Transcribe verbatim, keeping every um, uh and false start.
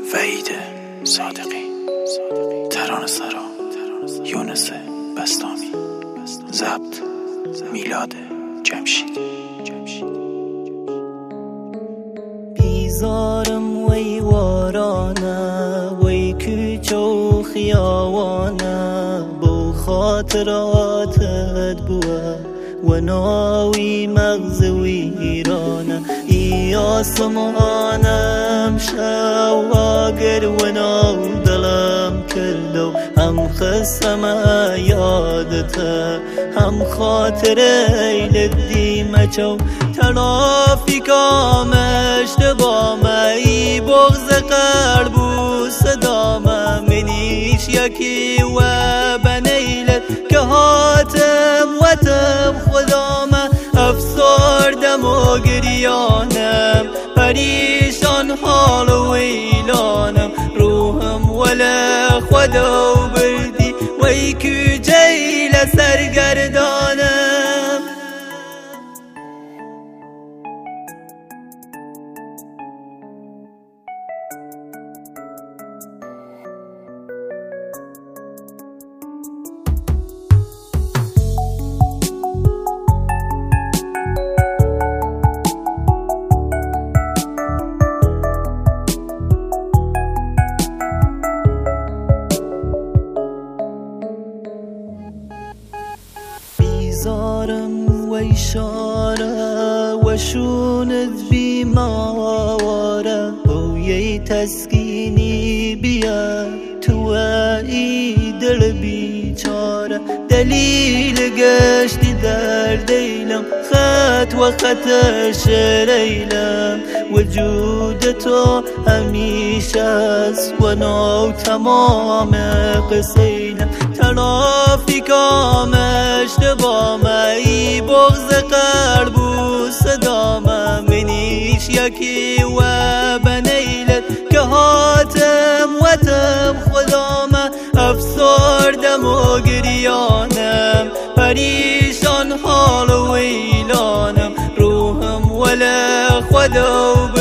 وحید صادقی، ترانه سرا یونس بستامی، ضبط میلاد جمشید. بیزارم وی وارانه وی کوچه و خیاوانه بو خاطراتت بوه و ناوی مغز ویرانه ای آسمانم شواگر و ناو دلم کردو هم خسم یادته هم خاطره لدی مچو ترافیکام اشتبامه ای بغض قلب و صدامه منیش یکی و بنیلت که هاتم و تم خدامه افسردم و گریانم پریشان حال و ویلانم روحم ولا خدا و بردی وی که جیل سرگردانم. بیزارم و اشاره و شونت بیماره بوی تسکینی بیا تو ای دل بیچاره دلیل گشتی در دیلم خط و خط شریلم وجود تو همیشه است و نو تمام قصیلم ترافیکام اشتبامه ای بغض قلب و صدامه منیش یکی و بنیلت که هاتم و تم خدامه افسردم و گریانم پریشان حال و ویلانم روحم ولا خدا و